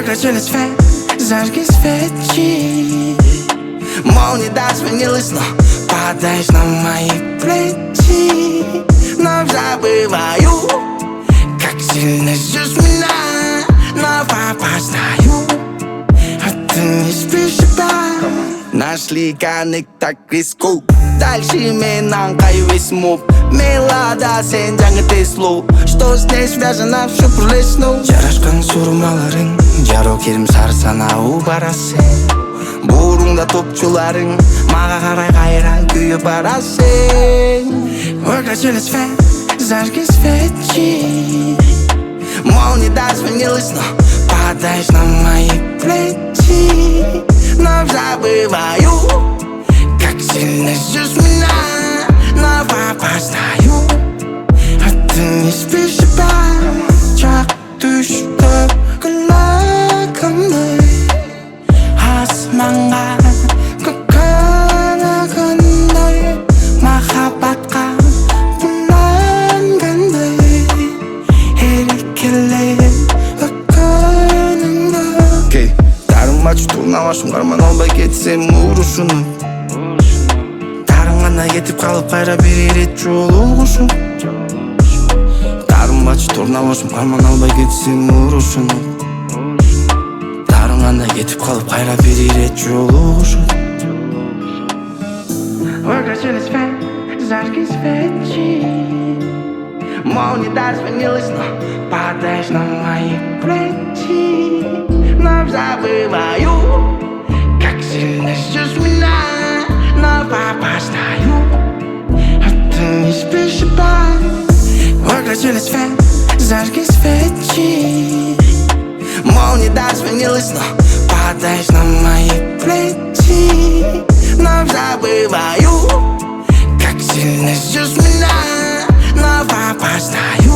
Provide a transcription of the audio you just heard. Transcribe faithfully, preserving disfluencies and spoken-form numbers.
Выключили свет, зажги свечи. Молния дозвонилась, но падаешь на мои плечи. Вновь забываю, как сильно ждешь меня. Но опоздаю, а ты не спишь опять. Нашли коннект, риску. Дальше менен кайвес мув. Мелада сен жаңы теслу. Что здесь связано, все пролесну. Жарашкан сурмаларың, жаро керім сары санау барасың. Бурыңда топчуларың, мага карай кайран күйіп барасың. Выключили свет, зажги свечи. Молния дозвонилась, но падаешь на мои плечи. Вновь забываю, как сильно ждешь меня. Но опоздаю, а ты не спишь опять. Чак düştü kulağımda. Asmanga kanagандай. Mahabbatga bunlanganday. Erkelep ökönümde. Okey, darıma turnalaşым қарман албай кетсем урушуну. Тарың ғана кетіп қалып қайра бір рет жолығушым. Тарым бачы турнаlaşым қарман албай кетсем урушуну. Тарың ғана кетіп қалып қайра бір рет жолығушым. Выключили свет, зажги свечи. Молния дозвонилась, но падаешь на мои плечи. Вновь забываю, как сильно ждешь меня. Но опоздаю, а ты не спишь опять. Выключили свет, зажги свечи. Молния дозвонилась, но падаешь на мои плечи. Вновь забываю, как сильно ждешь меня. Но опоздаю.